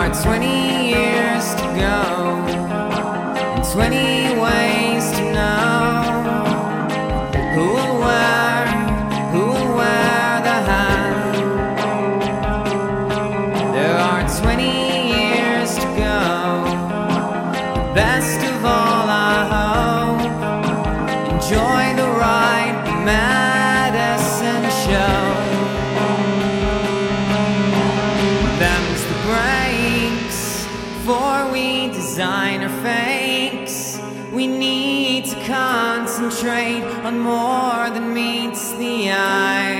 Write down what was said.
are 20 years to go and 20 ways to know who will wear the hat. There are 20 years to go. Best of all, I hope enjoy the ride, the Madison show. Them's the breaks, for we designer fakes. We need to concentrate on more than meets the eye.